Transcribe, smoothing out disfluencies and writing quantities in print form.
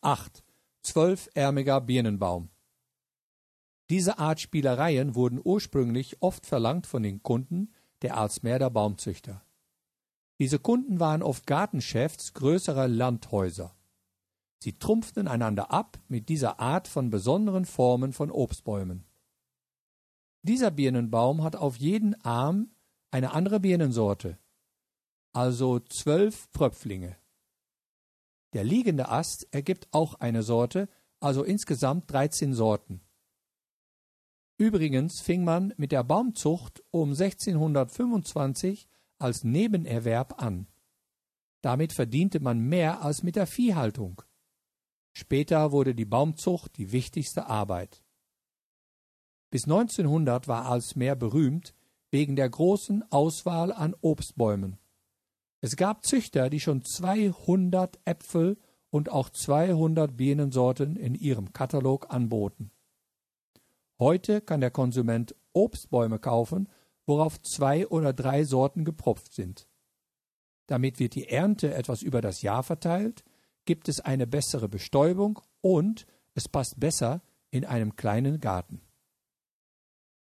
8. 12-ärmiger Birnenbaum. Diese Art Spielereien wurden ursprünglich oft verlangt von den Kunden der Alsmerder Baumzüchter. Diese Kunden waren oft Gartenchefs größerer Landhäuser. Sie trumpften einander ab mit dieser Art von besonderen Formen von Obstbäumen. Dieser Birnenbaum hat auf jeden Arm eine andere Birnensorte, also 12 Pröpflinge. Der liegende Ast ergibt auch eine Sorte, also insgesamt 13 Sorten. Übrigens fing man mit der Baumzucht um 1625 als Nebenerwerb an. Damit verdiente man mehr als mit der Viehhaltung. Später wurde die Baumzucht die wichtigste Arbeit. Bis 1900 war Alsmer berühmt wegen der großen Auswahl an Obstbäumen. Es gab Züchter, die schon 200 Äpfel und auch 200 Birnensorten in ihrem Katalog anboten. Heute kann der Konsument Obstbäume kaufen, worauf 2 oder 3 Sorten gepropft sind. Damit wird die Ernte etwas über das Jahr verteilt, gibt es eine bessere Bestäubung und es passt besser in einem kleinen Garten.